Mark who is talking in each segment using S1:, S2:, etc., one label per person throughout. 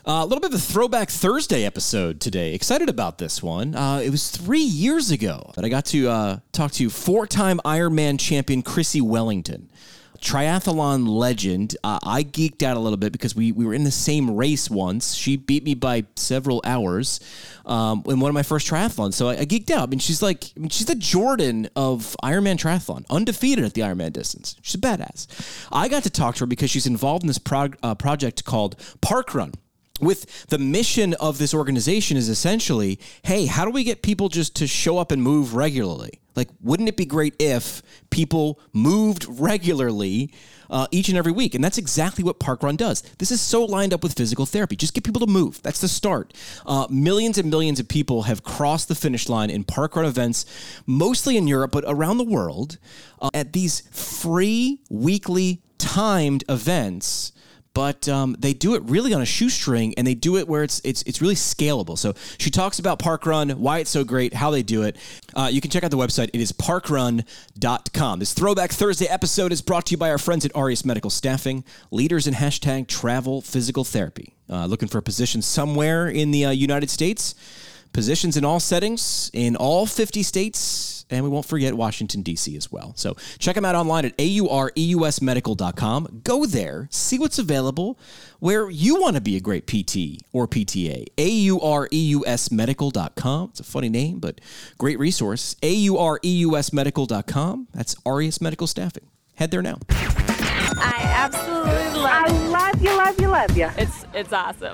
S1: A little bit of a throwback Thursday episode today. Excited about this one. It was 3 years ago that I got to talk to four-time Ironman champion Chrissie Wellington. Triathlon legend. I geeked out a little bit because we were in the same race once. She beat me by several hours in one of my first triathlons. So I geeked out. She's the Jordan of Ironman triathlon, undefeated at the Ironman distance. She's a badass. I got to talk to her because she's involved in this project called Parkrun. With the mission of this organization is essentially, hey, how do we get people just to show up and move regularly? Like, wouldn't it be great if people moved regularly each and every week? And that's exactly what Parkrun does. This is so lined up with physical therapy. Just get people to move. That's the start. Millions and millions of people have crossed the finish line in Parkrun events, mostly in Europe, but around the world, at these free, weekly, timed events. But they do it really on a shoestring, and they do it where it's really scalable. So she talks about Parkrun, why it's so great, how they do it. You can check out the website. It is parkrun.com. This Throwback Thursday episode is brought to you by our friends at Aureus Medical Staffing, leaders in #travel physical therapy. Looking for a position somewhere in the United States? Positions in all settings, in all 50 states, and we won't forget Washington, D.C. as well. So check them out online at aureusmedical.com. Go there, see what's available, where you want to be a great PT or PTA. aureusmedical.com. It's a funny name, but great resource. aureusmedical.com. That's Aureus Medical Staffing. Head there now.
S2: I absolutely love it.
S3: I love you.
S2: It's awesome.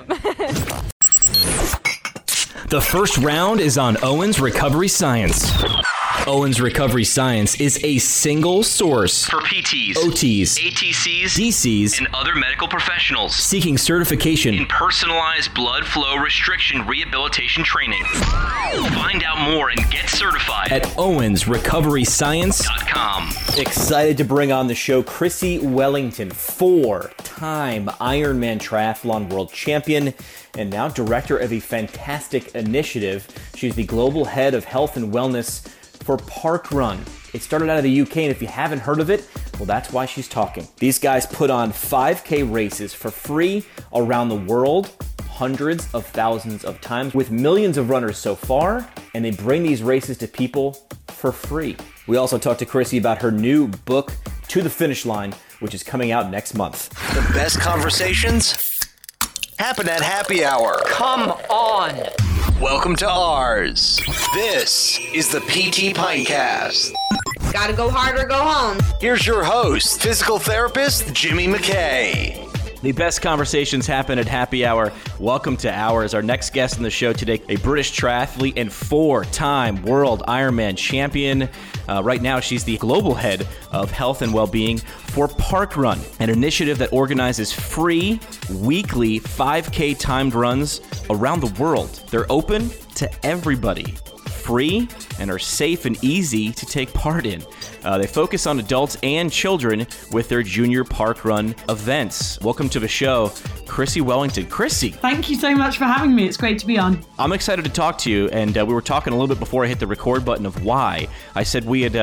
S4: The first round is on Owens Recovery Science. Owens Recovery Science is a single source
S5: for PTs,
S4: OTs,
S5: ATCs,
S4: DCs,
S5: and other medical professionals
S4: seeking certification
S5: in personalized blood flow restriction rehabilitation training. Find out more and get certified
S4: at owensrecoveryscience.com. Excited to bring on the show Chrissie Wellington, four-time Ironman triathlon world champion and now director of a fantastic initiative. She's the global head of health and wellness for Parkrun. It started out of the UK, and if you haven't heard of it, well, that's why she's talking. These guys put on 5K races for free around the world, hundreds of thousands of times, with millions of runners so far, and they bring these races to people for free. We also talked to Chrissie about her new book, To the Finish Line, which is coming out next month.
S6: The best conversations happen at happy hour.
S7: Come on.
S6: Welcome to ours. This is the PT Pintcast.
S8: Gotta go hard or go home.
S6: Here's your host, physical therapist Jimmy McKay.
S4: The best conversations happen at happy hour. Welcome to ours. Our next guest on the show today, a British triathlete and four-time world Ironman champion. Right now, she's the global head of health and well-being for Parkrun, an initiative that organizes free, weekly 5K timed runs around the world. They're open to everybody, free, and are safe and easy to take part in. They focus on adults and children with their junior Parkrun events. Welcome to the show, Chrissie Wellington. Chrissie.
S9: Thank you so much for having me. It's great to be on.
S4: I'm excited to talk to you, and we were talking a little bit before I hit the record button of why. I said we had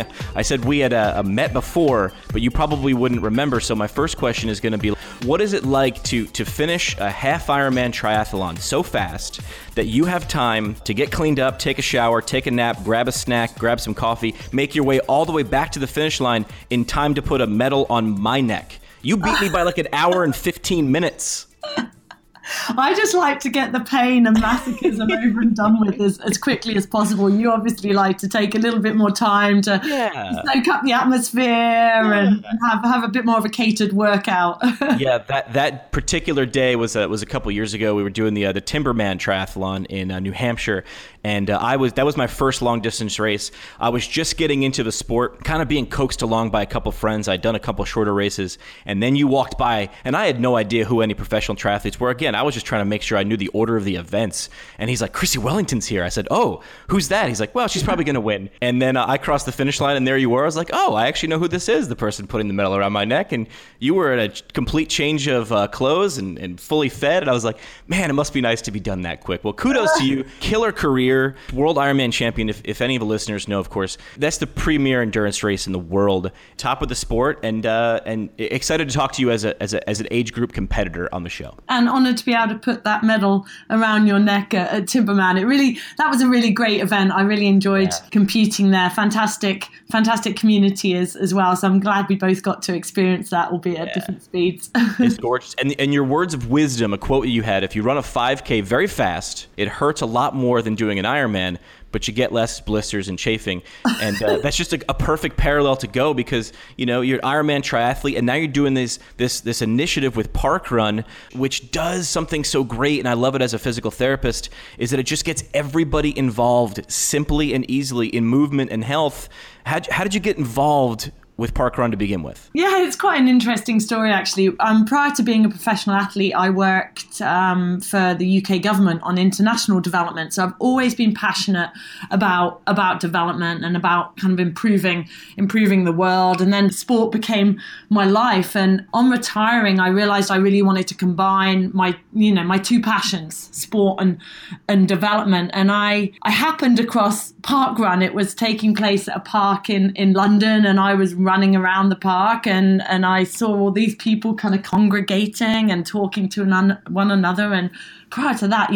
S4: met before, but you probably wouldn't remember. So my first question is going to be, what is it like to finish a half Ironman triathlon so fast that you have time to get cleaned up, take a shower, take a nap, grab a snack, grab some coffee, make your way all the way back to the finish line in time to put a medal on my neck? You beat me by like an hour and 15 minutes.
S9: I just like to get the pain and masochism over and done with as quickly as possible. You obviously like to take a little bit more time to soak up the atmosphere and have a bit more of a catered workout.
S4: Yeah, that particular day was a couple years ago. We were doing the Timberman Triathlon in New Hampshire, and that was my first long distance race. I was just getting into the sport, kind of being coaxed along by a couple friends. I'd done a couple shorter races, and then you walked by, and I had no idea who any professional triathletes were. Again, I was just trying to make sure I knew the order of the events. And he's like, Chrissie Wellington's here. I said, oh, who's that? He's like, well, she's probably going to win. And then I crossed the finish line, and there you were. I was like, oh, I actually know who this is, the person putting the medal around my neck. And you were in a complete change of clothes and fully fed. And I was like, man, it must be nice to be done that quick. Well, kudos to you. Killer career. World Ironman champion, if any of the listeners know, of course. That's the premier endurance race in the world. Top of the sport. And excited to talk to you as an age group competitor on the show.
S9: And honored to be able to put that medal around your neck at Timberman. That was a really great event. I really enjoyed competing there. Fantastic community as well. So I'm glad we both got to experience that, albeit at different speeds.
S4: It's gorgeous. And your words of wisdom, a quote you had, if you run a 5K very fast, it hurts a lot more than doing an Ironman, but you get less blisters and chafing. And that's just a perfect parallel to go, because, you're an Ironman triathlete, and now you're doing this initiative with Parkrun, which does something so great, and I love it as a physical therapist, is that it just gets everybody involved simply and easily in movement and health. How did you get involved with Parkrun to begin with?
S9: Yeah, it's quite an interesting story, actually. Prior to being a professional athlete, I worked for the UK government on international development. So I've always been passionate about development and about kind of improving the world. And then sport became my life. And on retiring, I realized I really wanted to combine my two passions, sport and development. And I happened across Parkrun. It was taking place at a park in London, and I was running around the park, and I saw all these people kind of congregating and talking to one another. And prior to that,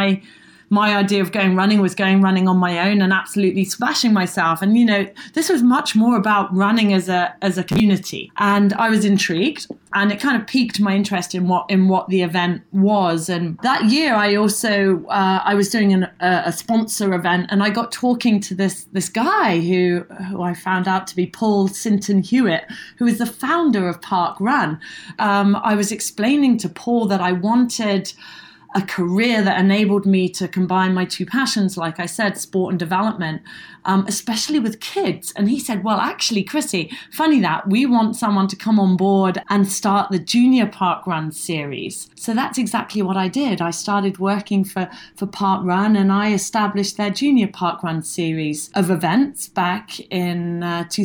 S9: my idea of going running was going running on my own and absolutely smashing myself. And, this was much more about running as a community. And I was intrigued, and it kind of piqued my interest in what the event was. And that year I also, I was doing a sponsor event, and I got talking to this guy who I found out to be Paul Sinton Hewitt, who is the founder of Parkrun. I was explaining to Paul that I wanted a career that enabled me to combine my two passions, like I said, sport and development, especially with kids. And he said, well, actually, Chrissy, funny that we want someone to come on board and start the Junior Parkrun series. So that's exactly what I did. I started working for Parkrun, and I established their Junior Parkrun series of events back in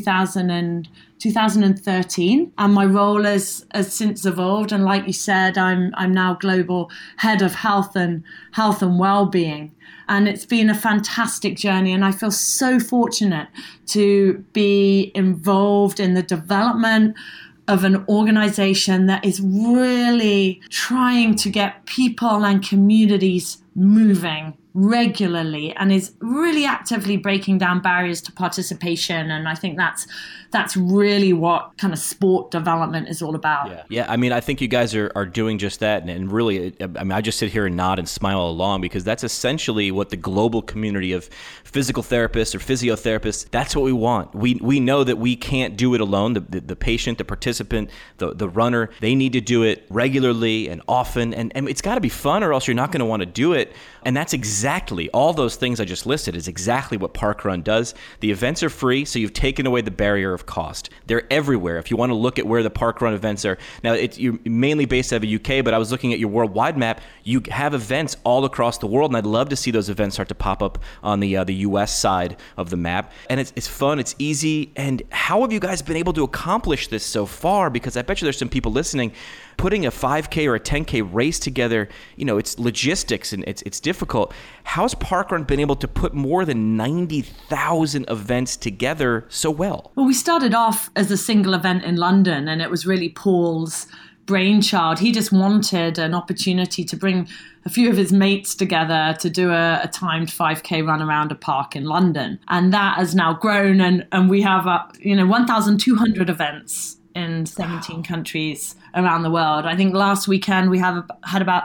S9: 2013, and my role has since evolved. And like you said, I'm now global head of health and well-being. And it's been a fantastic journey, and I feel so fortunate to be involved in the development of an organization that is really trying to get people and communities moving regularly, and is really actively breaking down barriers to participation. And I think that's really what kind of sport development is all about.
S4: Yeah. I mean, I think you guys are doing just that. And really, I just sit here and nod and smile along, because that's essentially what the global community of physical therapists or physiotherapists, that's what we want. We know that we can't do it alone. The patient, the participant, the runner, they need to do it regularly and often. And it's got to be fun, or else you're not going to want to do it. And that's exactly, all those things I just listed is exactly what Parkrun does. The events are free, so you've taken away the barrier of cost. They're everywhere. If you want to look at where the Parkrun events are, now you're mainly based out of the UK, but I was looking at your worldwide map. You have events all across the world, and I'd love to see those events start to pop up on the US side of the map. And it's fun, it's easy. And how have you guys been able to accomplish this so far? Because I bet you there's some people listening, putting a 5K or a 10K race together, it's logistics and it's difficult. How's Parkrun been able to put more than 90,000 events together so well?
S9: Well, we started off as a single event in London, and it was really Paul's brainchild. He just wanted an opportunity to bring a few of his mates together to do a timed 5K run around a park in London. And that has now grown, and we have 1,200 events in 17 countries around the world. I think last weekend we had about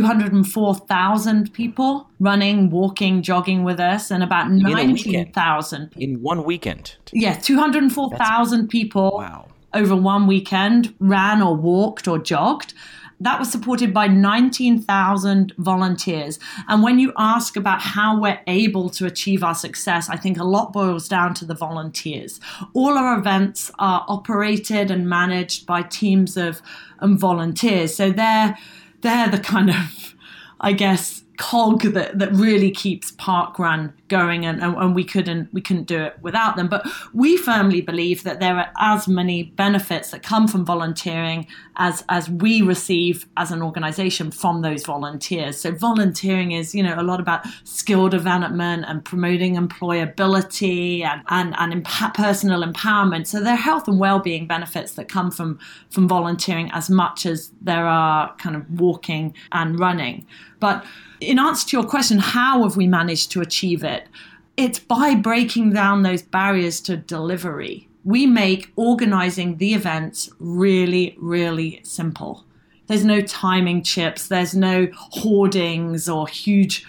S9: 204,000 people running, walking, jogging with us, and about 19,000.
S4: In one weekend?
S9: Yeah, 204,000 people.
S4: Wow.
S9: Over one weekend ran or walked or jogged. That was supported by 19,000 volunteers. And when you ask about how we're able to achieve our success, I think a lot boils down to the volunteers. All our events are operated and managed by teams of volunteers. So they're the kind of, I guess, cog that really keeps Parkrun going, and we couldn't do it without them. But we firmly believe that there are as many benefits that come from volunteering as we receive as an organization from those volunteers. So volunteering is, a lot about skill development and promoting employability and personal empowerment. So there are health and well-being benefits that come from volunteering as much as there are kind of walking and running. But in answer to your question, how have we managed to achieve it? It's by breaking down those barriers to delivery. We make organizing the events really, really simple. There's no timing chips. There's no hoardings or huge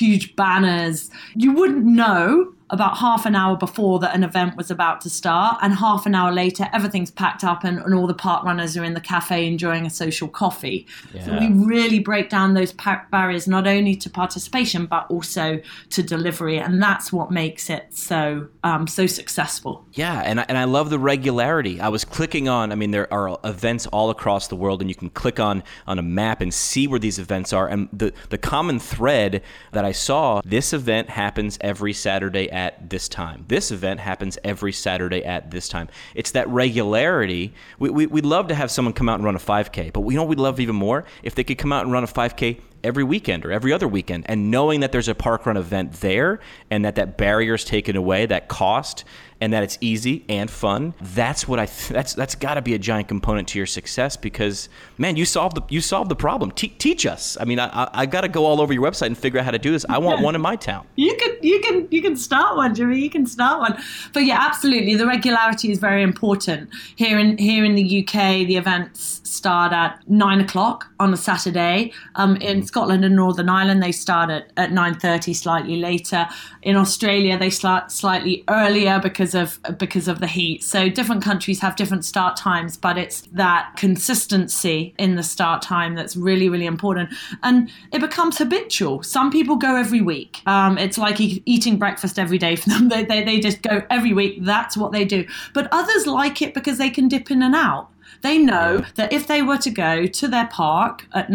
S9: banners. You wouldn't know about half an hour before that an event was about to start, and half an hour later everything's packed up and all the park runners are in the cafe enjoying a social coffee. Yeah. So we really break down those barriers not only to participation but also to delivery, and that's what makes it so successful.
S4: Yeah, and I love the regularity. I was clicking on, there are events all across the world, and you can click on a map and see where these events are, and the common thread that I saw, this event happens every Saturday at this time. This event happens every Saturday at this time. It's that regularity. We'd love to have someone come out and run a 5K, but we'd love even more if they could come out and run a 5K every weekend or every other weekend, and knowing that there's a parkrun event there and that barrier is taken away, that cost, and that it's easy and fun. That's what that's got to be a giant component to your success, because man, you solved the problem. Teach us. I got to go all over your website and figure out how to do this. I want one in my town.
S9: You can start one, Jimmy. You can start one. But yeah, absolutely, the regularity is very important. Here in the UK, the events start at 9:00 on a Saturday. In Scotland and Northern Ireland, they start at 9:30, slightly later. In Australia, they start slightly earlier because of the heat. So different countries have different start times, but it's that consistency in the start time that's really, really important. And it becomes habitual. Some people go every week. It's like eating breakfast every day for them. They just go every week. That's what they do. But others like it because they can dip in and out. They know that if they were to go to their park at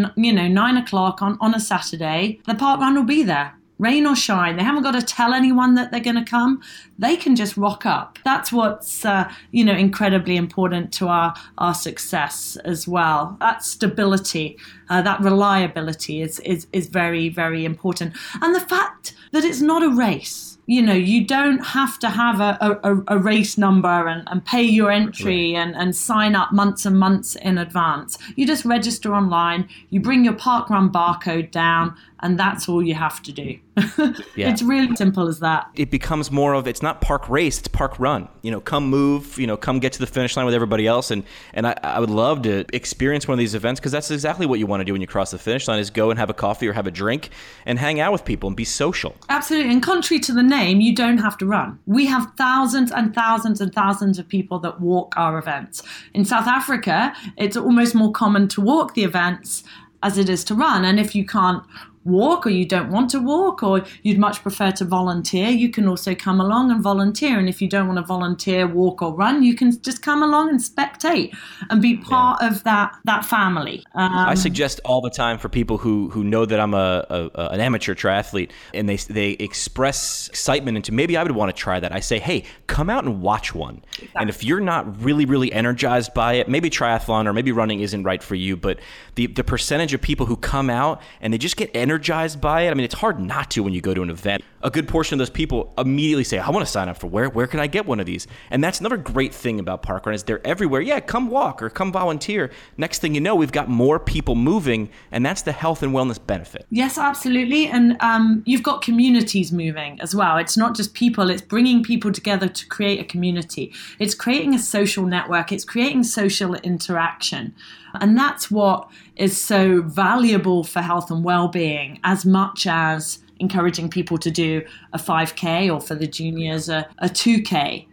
S9: 9:00 on a Saturday, the park run will be there, rain or shine. They haven't got to tell anyone that they're going to come. They can just rock up. That's what's incredibly important to our success as well. That stability, that reliability is very, very important, and the fact that it's not a race. You don't have to have a race number and pay your entry and sign up months and months in advance. You just register online, you bring your parkrun barcode down, and that's all you have to do. Yeah. It's really simple as that.
S4: It becomes more of, it's not park race, it's park run. Come move, come get to the finish line with everybody else. And I would love to experience one of these events, because that's exactly what you want to do when you cross the finish line, is go and have a coffee or have a drink and hang out with people and be social.
S9: Absolutely. And contrary to the name, you don't have to run. We have thousands and thousands and thousands of people that walk our events. In South Africa, it's almost more common to walk the events as it is to run. And if you can't walk, or you don't want to walk, or you'd much prefer to volunteer, you can also come along and volunteer. And if you don't want to volunteer, walk or run, you can just come along and spectate and be part of that family.
S4: I suggest all the time for people who know that I'm an amateur triathlete, and they express excitement into, maybe I would want to try that. I say, hey, come out and watch one. Exactly. And if you're not really, really energized by it, maybe triathlon or maybe running isn't right for you, but the percentage of people who come out and they just get energized by it, it's hard not to when you go to an event. A good portion of those people immediately say, I want to sign up for where can I get one of these? And that's another great thing about parkrun, is they're everywhere. Yeah, come walk or come volunteer. Next thing you know, we've got more people moving, and that's the health and wellness benefit.
S9: Yes, absolutely. And you've got communities moving as well. It's not just people, it's bringing people together to create a community. It's creating a social network. It's creating social interaction. And that's what is so valuable for health and well-being, as much as encouraging people to do a 5K, or for the juniors a 2K.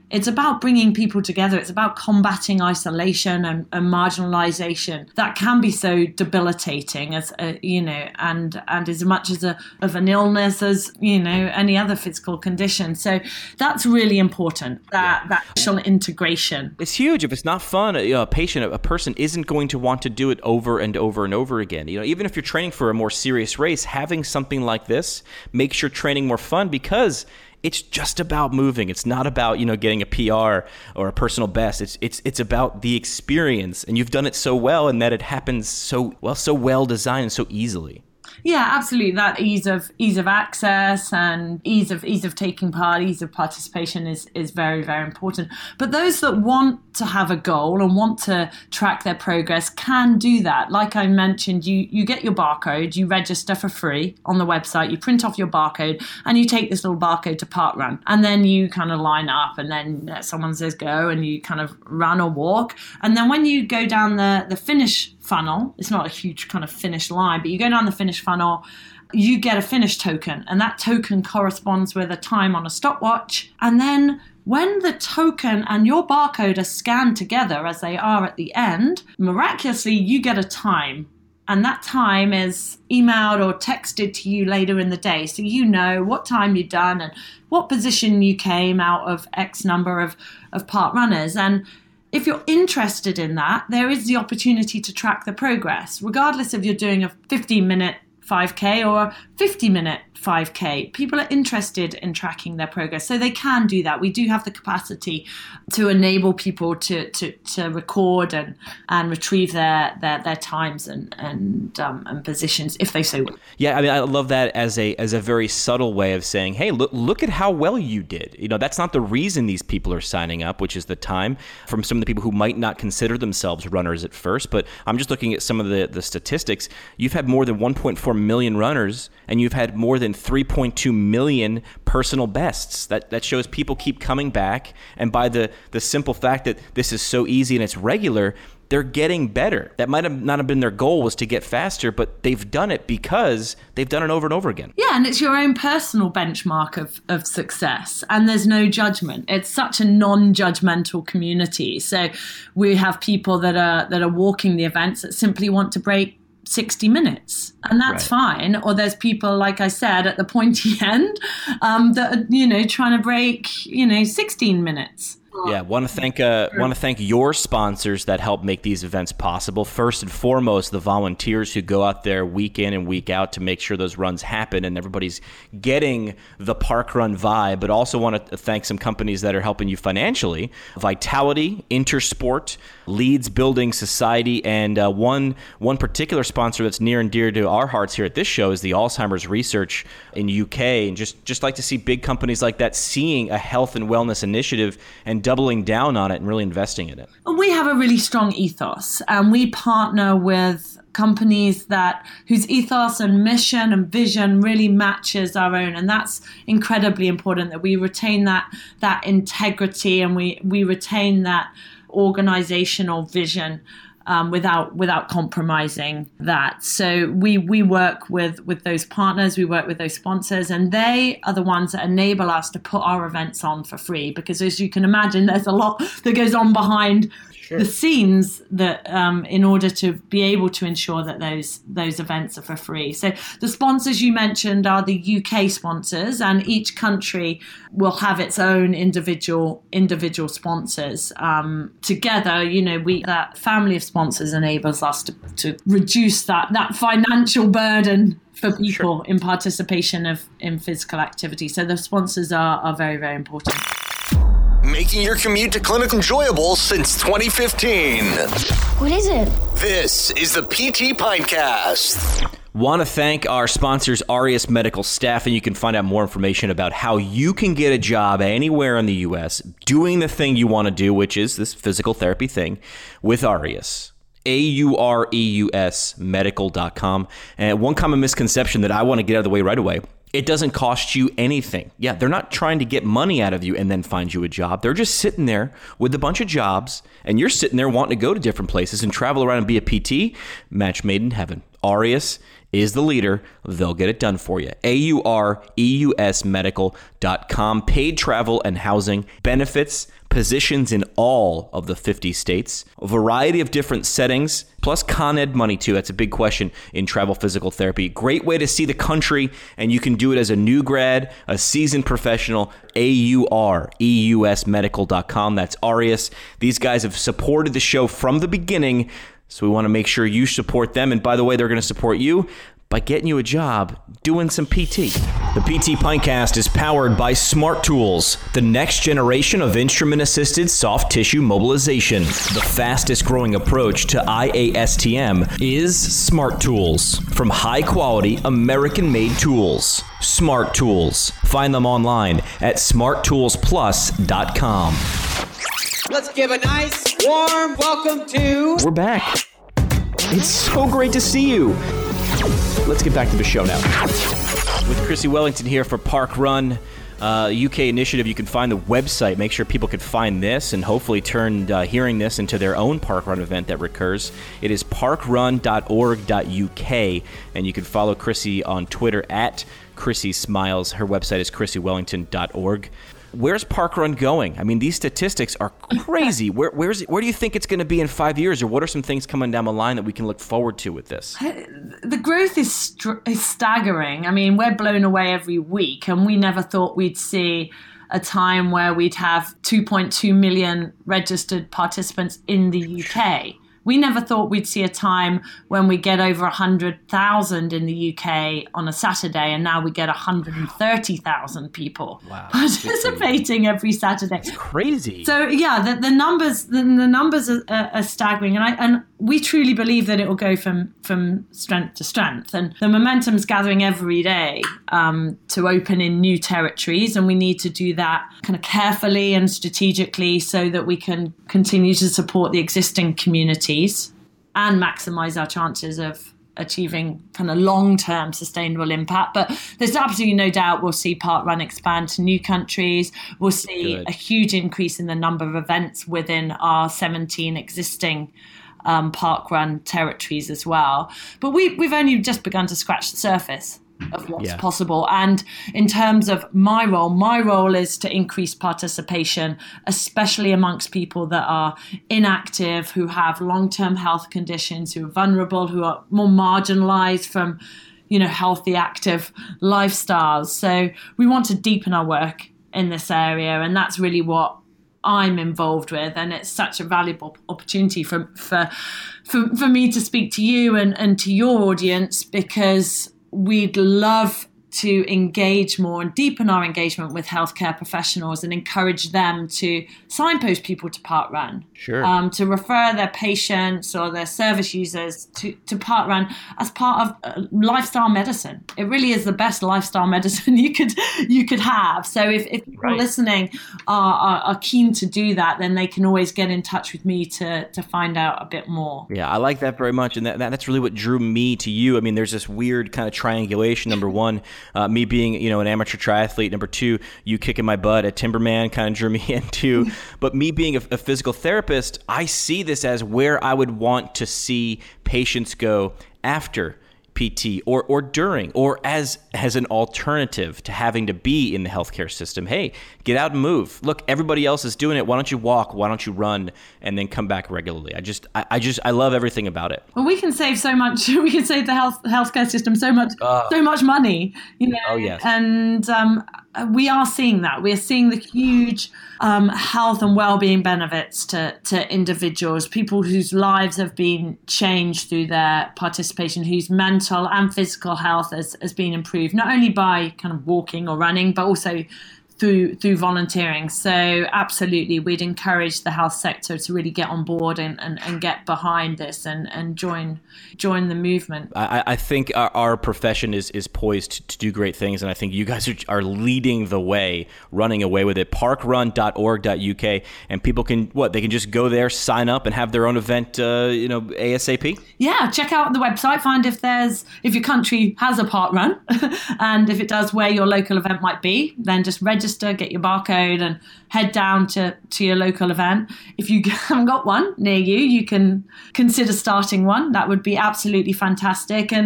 S9: It's about bringing people together. It's about combating isolation and marginalization that can be so debilitating as and as much as of an illness as any other physical condition. So that's really important. That social integration.
S4: It's huge. If it's not fun, a person isn't going to want to do it over and over and over again. Even if you're training for a more serious race, having something like this makes your training more fun because it's just about moving. It's not about, getting a PR or a personal best. It's about the experience, and you've done it so well, and that it happens so well designed and so easily.
S9: Yeah, absolutely. That ease of access and ease of taking part, ease of participation is very, very important. But those that want to have a goal and want to track their progress can do that. Like I mentioned, you get your barcode, you register for free on the website, you print off your barcode, and you take this little barcode to parkrun. And then you kind of line up, and then someone says go, and you kind of run or walk. And then when you go down the finish funnel, it's not a huge kind of finish line, but you go down the finish funnel, you get a finish token, and that token corresponds with a time on a stopwatch. And then when the token and your barcode are scanned together as they are at the end, miraculously you get a time, and that time is emailed or texted to you later in the day, so you know what time you've done and what position you came out of X number of part runners. And if you're interested in that, there is the opportunity to track the progress, regardless if you're doing a 15-minute 5K or a 50-minute 5K. People are interested in tracking their progress, so they can do that. We do have the capacity to enable people to record and retrieve their times and positions if they so will.
S4: Yeah, I mean, I love that as a very subtle way of saying, hey, look at how well you did. That's not the reason these people are signing up, which is the time from some of the people who might not consider themselves runners at first. But I'm just looking at some of the statistics. You've had more than 1.4 million runners, and you've had more than 3.2 million personal bests. That shows people keep coming back, and by the simple fact that this is so easy and it's regular, they're getting better. That might have not have been their goal, was to get faster, but they've done it because they've done it over and over again.
S9: Yeah, and it's your own personal benchmark of success, and there's no judgment. It's such a non-judgmental community. So we have people that are walking the events that simply want to break 60 minutes, and that's fine. Or there's people, like I said, at the pointy end that are, trying to break, 16 minutes.
S4: Yeah, want to thank your sponsors that help make these events possible. First and foremost, the volunteers who go out there week in and week out to make sure those runs happen and everybody's getting the parkrun vibe. But also want to thank some companies that are helping you financially: Vitality, Intersport, Leeds Building Society, and one particular sponsor that's near and dear to our hearts here at this show is the Alzheimer's Research in UK. And just like to see big companies like that seeing a health and wellness initiative and doubling down on it and really investing in it.
S9: We have a really strong ethos, and we partner with companies whose ethos and mission and vision really matches our own, and that's incredibly important, that we retain that integrity, and we retain that organizational vision without compromising that. So we work with those partners, we work with those sponsors, and they are the ones that enable us to put our events on for free, because as you can imagine, there's a lot that goes on behind the scenes that in order to be able to ensure that those events are for free. So the sponsors you mentioned are the UK sponsors, and each country will have its own individual sponsors. Together, that family of sponsors enables us to reduce that financial burden for people in participation in physical activity. So the sponsors are very, very important.
S6: Making your commute to clinic enjoyable since 2015.
S3: What is it?
S6: This is the PT Pintcast.
S4: Want to thank our sponsors, Aureus Medical Staffing. You can find out more information about how you can get a job anywhere in the U.S. doing the thing you want to do, which is this physical therapy thing, with Aureus. AUREUS medical.com. And one common misconception that I want to get out of the way right away: it doesn't cost you anything. Yeah, they're not trying to get money out of you and then find you a job. They're just sitting there with a bunch of jobs, and you're sitting there wanting to go to different places and travel around and be a PT. Match made in heaven. Aureus is the leader. They'll get it done for you. AUREUSmedical.com. Paid travel and housing, benefits, positions in all of the 50 states, a variety of different settings, plus Con Ed money too. That's a big question in travel physical therapy. Great way to see the country, and you can do it as a new grad, a seasoned professional. AUREUSmedical.com. That's Aureus. These guys have supported the show from the beginning, so we want to make sure you support them. And by the way, they're going to support you by getting you a job doing some PT. The PT Pintcast is powered by Smart Tools, the next generation of instrument-assisted soft tissue mobilization. The fastest growing approach to IASTM is Smart Tools. From high-quality, American-made tools. Smart Tools. Find them online at smarttoolsplus.com.
S3: Let's give a nice, warm welcome to...
S4: We're back. It's so great to see you. Let's get back to the show now. With Chrissie Wellington here for Park Run, UK initiative. You can find the website. Make sure people can find this and hopefully turn hearing this into their own Park Run event that recurs. It is parkrun.org.uk, and you can follow Chrissie on Twitter at Chrissie Smiles. Her website is chrissiewellington.org. Where's Park Run going? I mean, these statistics are crazy. Where do you think it's going to be in 5 years, or what are some things coming down the line that we can look forward to with this?
S9: The growth is staggering. I mean, we're blown away every week, and we never thought we'd see a time where we'd have 2.2 million registered participants in the UK. We never thought we'd see a time when we get over 100,000 in the UK on a Saturday, and now we get 130,000 people participating every Saturday.
S4: It's crazy.
S9: So yeah, the numbers are staggering, and we truly believe that it will go from strength to strength, and the momentum's gathering every day to open in new territories, and we need to do that kind of carefully and strategically so that we can continue to support the existing communities and maximize our chances of achieving kind of long-term sustainable impact. But there's absolutely no doubt we'll see Park Run expand to new countries. We'll see a huge increase in the number of events within our 17 existing Park Run territories as well. But we've only just begun to scratch the surface of what's possible. And in terms of my role is to increase participation, especially amongst people that are inactive, who have long-term health conditions, who are vulnerable, who are more marginalized from, healthy, active lifestyles. So we want to deepen our work in this area, and that's really what I'm involved with, and it's such a valuable opportunity for me to speak to you and to your audience, because we'd love to engage more and deepen our engagement with healthcare professionals and encourage them to signpost people to Park Run.
S4: Sure.
S9: To refer their patients or their service users to Park Run as part of lifestyle medicine. It really is the best lifestyle medicine you could have. So if people listening are keen to do that, then they can always get in touch with me to find out a bit more.
S4: Yeah, I like that very much, and that's really what drew me to you. I mean, there's this weird kind of triangulation. Number one, me being an amateur triathlete. Number two, you kicking my butt at Timberman kind of drew me in too. But me being a physical therapist, I see this as where I would want to see patients go after PT or during, or as an alternative to having to be in the healthcare system. Hey, get out and move. Look, everybody else is doing it. Why don't you walk? Why don't you run? And then come back regularly. I love everything about it.
S9: Well, we can save so much. We can save the healthcare system so much money.
S4: Oh yes.
S9: And we are seeing that. We are seeing the huge health and well-being benefits to individuals, people whose lives have been changed through their participation, whose mental and physical health has been improved, not only by kind of walking or running, but also through volunteering. So absolutely, we'd encourage the health sector to really get on board and get behind this and join the movement.
S4: I think our profession is poised to do great things, and I think you guys are leading the way, running away with it. Parkrun.org.uk, and people can they can just go there, sign up, and have their own event ASAP. Yeah,
S9: check out the website, find if your country has a Park Run, and if it does, where your local event might be. Then just register, get your barcode, and head down to your local event. If you haven't got one near you, you can consider starting one. That would be absolutely fantastic. And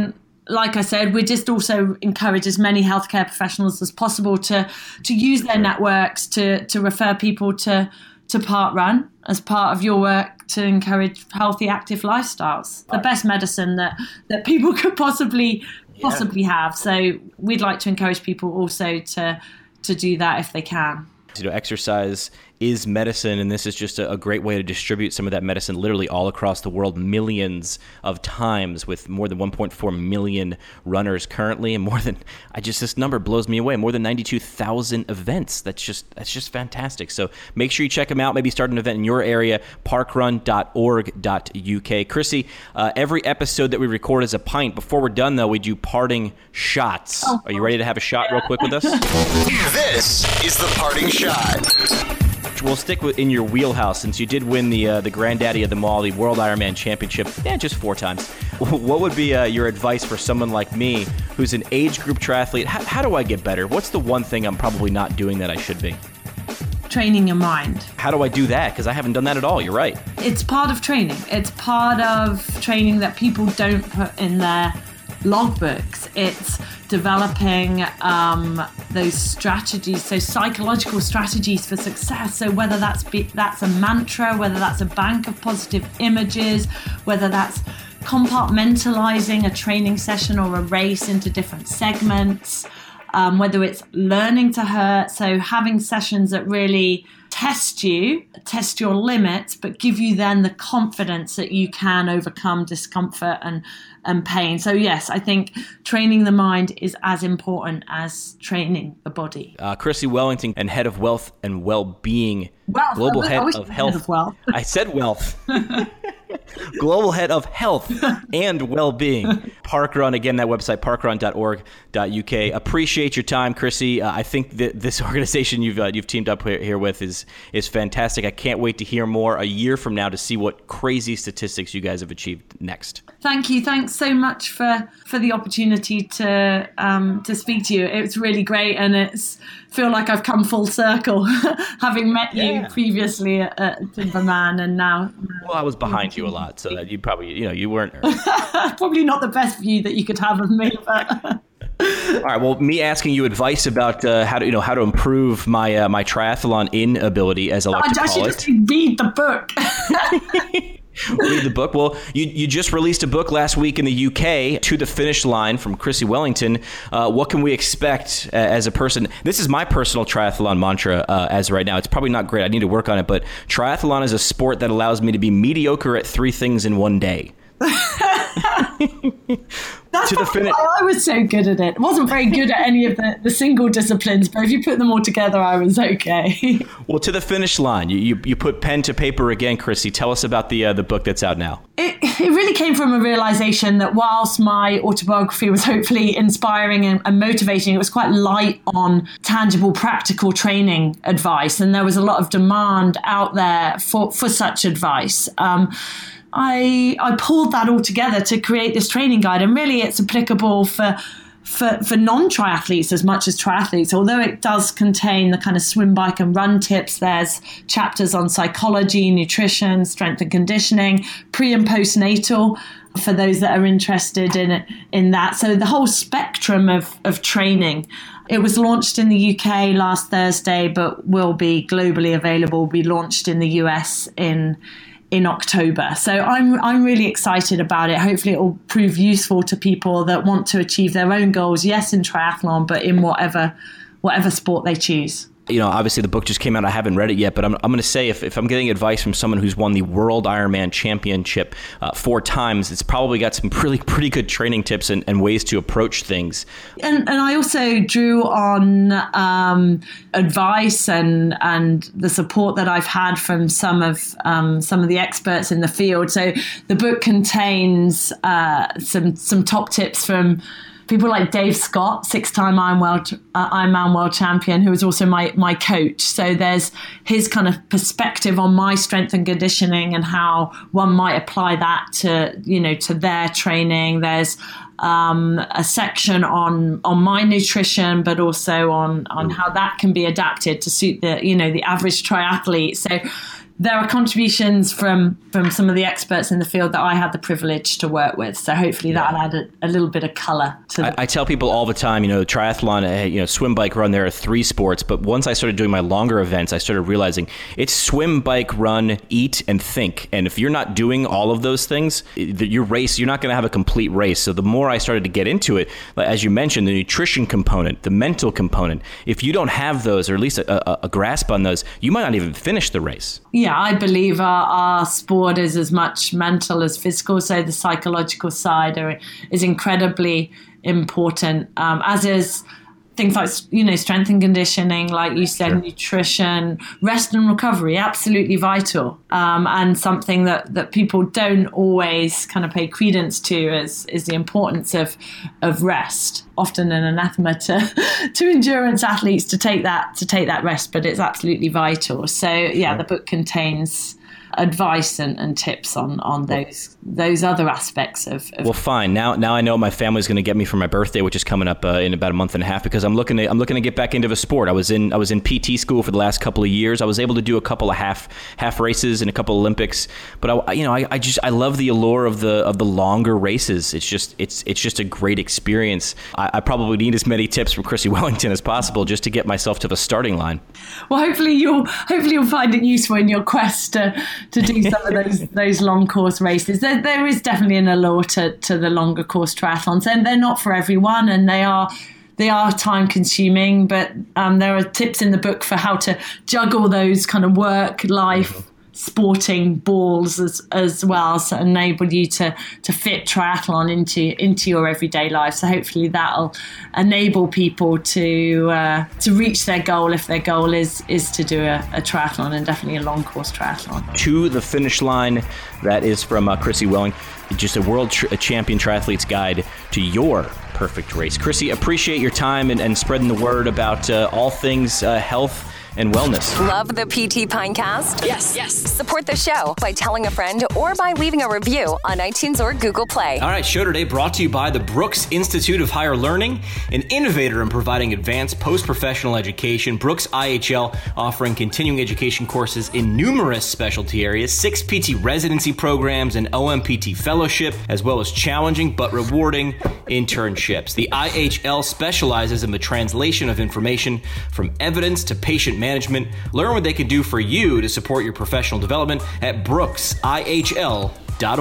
S9: like I said, we just also encourage as many healthcare professionals as possible to use their networks to refer people to Parkrun as part of your work to encourage healthy, active lifestyles. The best medicine that people could possibly have. So we'd like to encourage people also to do that if they can.
S4: Exercise is medicine, and this is just a great way to distribute some of that medicine literally all across the world, millions of times, with more than 1.4 million runners currently, and this number blows me away, more than 92,000 events. That's just fantastic. So make sure you check them out, maybe start an event in your area, parkrun.org.uk. Chrissy, every episode that we record is a pint. Before we're done, though, we do parting shots. Are you ready to have a shot real quick with us?
S6: This is the parting shot.
S4: We'll stick in your wheelhouse since you did win the granddaddy of them all, the World Ironman Championship, just 4 times. What would be your advice for someone like me who's an age group triathlete? How do I get better? What's the one thing I'm probably not doing that I should be?
S9: Training your mind.
S4: How do I do that? Because I haven't done that at all. You're right. It's
S9: part of training. It's part of training that people don't put in their logbooks. It's developing those strategies, so psychological strategies for success. So whether that's a mantra, whether that's a bank of positive images, whether that's compartmentalizing a training session or a race into different segments, whether it's learning to hurt, so having sessions that really test your limits, but give you then the confidence that you can overcome discomfort and pain. So yes, I think training the mind is as important as training the body.
S4: Chrissy Wellington, and head of wealth and well-being, global head of health. I said wealth. Global head of health and well-being. Parkrun, again, that website, parkrun.org.uk. Appreciate your time, Chrissy. I think that this organization you've teamed up here with is fantastic. I can't wait to hear more a year from now to see what crazy statistics you guys have achieved next.
S9: Thank you. Thanks so much for the opportunity to speak to you. It's really great, and feel like I've come full circle, having met you previously at Timberman, and now.
S4: Well, I was behind you a lot, so that you probably, you weren't.
S9: Probably not the best view that you could have of me, but.
S4: All right. Well, me asking you advice about how to improve my triathlon ability, as I like to call it. I should just
S9: read the book.
S4: Read the book. Well, you just released a book last week in the UK, To the Finish Line, from Chrissy Wellington. What can we expect as a person? This is my personal triathlon mantra as of right now. It's probably not great. I need to work on it. But triathlon is a sport that allows me to be mediocre at 3 things in one day.
S9: That's why I was so good at it. I wasn't very good at any of the single disciplines, but if you put them all together, I was okay.
S4: Well, To the Finish Line, you put pen to paper again, Chrissy. Tell us about the book that's out now.
S9: It really came from a realization that whilst my autobiography was hopefully inspiring and motivating, it was quite light on tangible, practical training advice, and there was a lot of demand out there for such advice. I pulled that all together to create this training guide, and really it's applicable for non-triathletes as much as triathletes. Although it does contain the kind of swim, bike and run tips, there's chapters on psychology, nutrition, strength and conditioning, pre and postnatal for those that are interested in that. So the whole spectrum of training. It was launched in the UK last Thursday, but will be globally available, will be launched in the US in October. So I'm really excited about it. Hopefully it will prove useful to people that want to achieve their own goals, yes, in triathlon, but in whatever sport they choose.
S4: Obviously the book just came out. I haven't read it yet, but I'm going to say if I'm getting advice from someone who's won the World Ironman Championship 4 times, it's probably got some pretty good training tips and ways to approach things.
S9: And I also drew on advice and the support that I've had from some of the experts in the field. So the book contains some top tips from people like Dave Scott, 6-time Ironman world champion, who was also my coach. So there's his kind of perspective on my strength and conditioning and how one might apply that to their training. There's a section on my nutrition, but also on how that can be adapted to suit the average triathlete. So there are contributions from some of the experts in the field that I had the privilege to work with. So hopefully that'll add a little bit of color to
S4: I tell people all the time, triathlon, swim, bike, run, there are 3 sports. But once I started doing my longer events, I started realizing it's swim, bike, run, eat, and think. And if you're not doing all of those things, your race, you're not going to have a complete race. So the more I started to get into it, as you mentioned, the nutrition component, the mental component, if you don't have those, or at least a grasp on those, you might not even finish the race.
S9: Yeah, I believe our sport is as much mental as physical. So the psychological side is incredibly important, as is things like, strength and conditioning, like you said, nutrition, rest and recovery, absolutely vital. And something that people don't always kind of pay credence to is the importance of rest. Often an anathema to endurance athletes to take that rest, but it's absolutely vital. So the book contains advice and tips on those other aspects of
S4: well, fine. Now I know my family's going to get me for my birthday, which is coming up in about a month and a half, because I'm looking to get back into the sport. I was in PT school for the last couple of years. I was able to do a couple of half races and a couple of Olympics, but I love the allure of the longer races. It's just a great experience. I probably need as many tips from Chrissie Wellington as possible just to get myself to the starting line.
S9: Well, hopefully you'll find it useful in your quest to do some of those long course races. There is definitely an allure to the longer course triathlons, and they're not for everyone, and they are time consuming, but there are tips in the book for how to juggle those kind of work life sporting balls as well, so enable you to fit triathlon into your everyday life. So hopefully that'll enable people to reach their goal, if their goal is to do a triathlon, and definitely a long course triathlon.
S4: To the Finish Line, that is from Chrissie Wellington, just a world champion triathlete's guide to your perfect race. Chrissie, appreciate your time and spreading the word about all things health and wellness.
S7: Love the PT Pinecast?
S3: Yes.
S7: Support the show by telling a friend or by leaving a review on iTunes or Google Play.
S1: All right, show today brought to you by the Brooks Institute of Higher Learning, an innovator in providing advanced post-professional education. Brooks IHL offering continuing education courses in numerous specialty areas, 6 PT residency programs, and OMPT fellowship, as well as challenging but rewarding internships. The IHL specializes in the translation of information from evidence to patient management. Learn what they can do for you to support your professional development at brooksihl.org.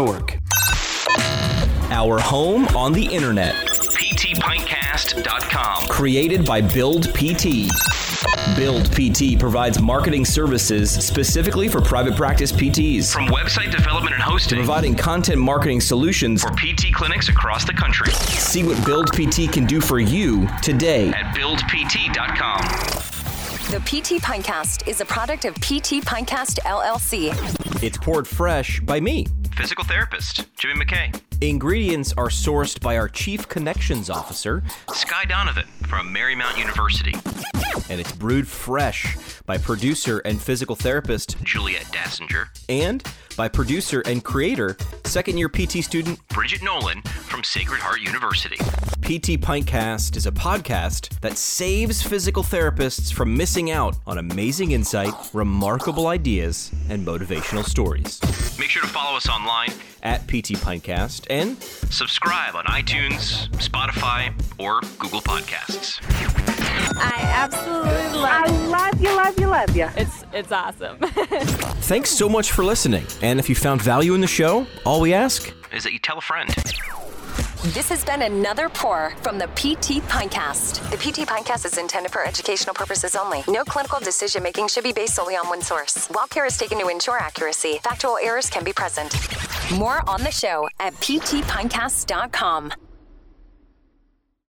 S1: Our home on the internet.
S5: PTPintcast.com.
S1: Created by Build PT. Build PT provides marketing services specifically for private practice PTs.
S5: From website development and hosting,
S1: Providing content marketing solutions
S5: for PT clinics across the country.
S1: See what Build PT can do for you today.
S5: At buildpt.com.
S7: The PT Pinecast is a product of PT Pinecast LLC.
S1: It's poured fresh by me.
S5: Physical therapist, Jimmy McKay.
S1: Ingredients are sourced by our Chief Connections Officer,
S5: Sky Donovan from Marymount University.
S1: and it's brewed fresh by producer and physical therapist
S5: Juliet Dassinger.
S1: And by producer and creator, second-year PT student
S5: Bridget Nolan from Sacred Heart University.
S1: PT Pintcast is a podcast that saves physical therapists from missing out on amazing insight, remarkable ideas, and motivational stories.
S5: Make sure to follow us online
S1: at PT Pintcast and
S5: subscribe on iTunes, Spotify, or Google Podcasts.
S2: I absolutely love you. It's awesome.
S1: Thanks so much for listening. And if you found value in the show, all we ask
S5: is that you tell a friend.
S7: This has been another pour from the PT Pintcast. The PT Pintcast is intended for educational purposes only. No clinical decision-making should be based solely on one source. While care is taken to ensure accuracy, factual errors can be present. More on the show at ptpintcast.com.